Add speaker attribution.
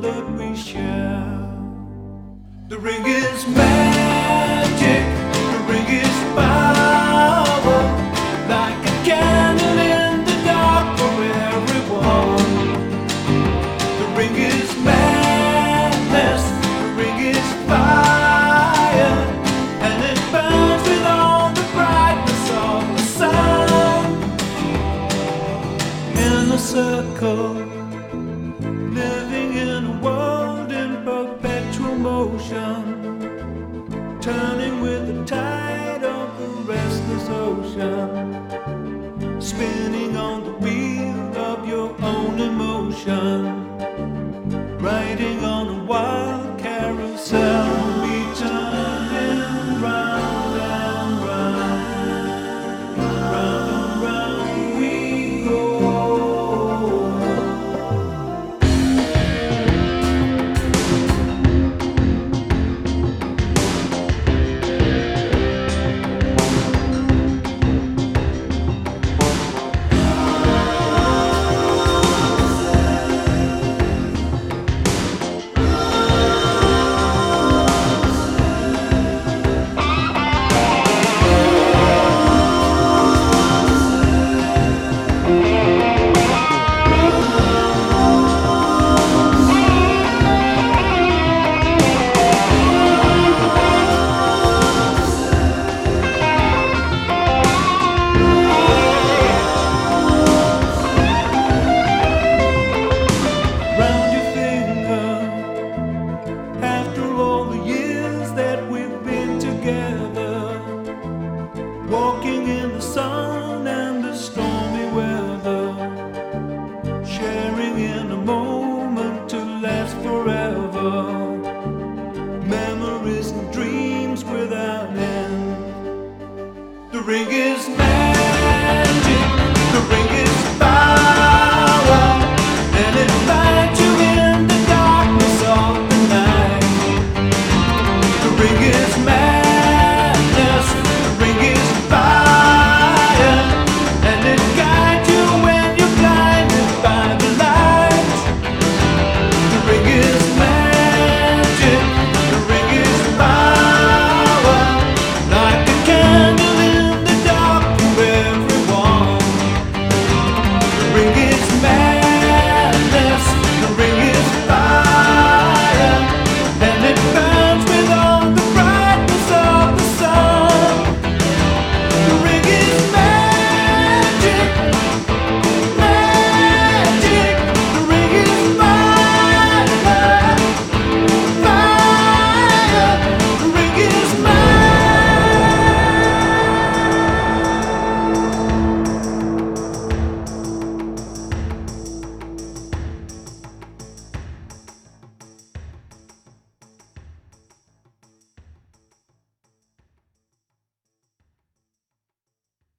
Speaker 1: that we share. The ring is magic, the ring is power, like a candle in the dark for everyone. The ring is madness, the ring is fire, and it burns with all the brightness of the sun. In a circle, living in a world in perpetual motion, turning with the tide of the restless ocean, spinning on the wheel of your own emotion, riding on a wild carousel, we turning round and round, round and round we go. Walking in the sun and the stormy weather, sharing in a moment to last forever, memories and dreams without end. The ring is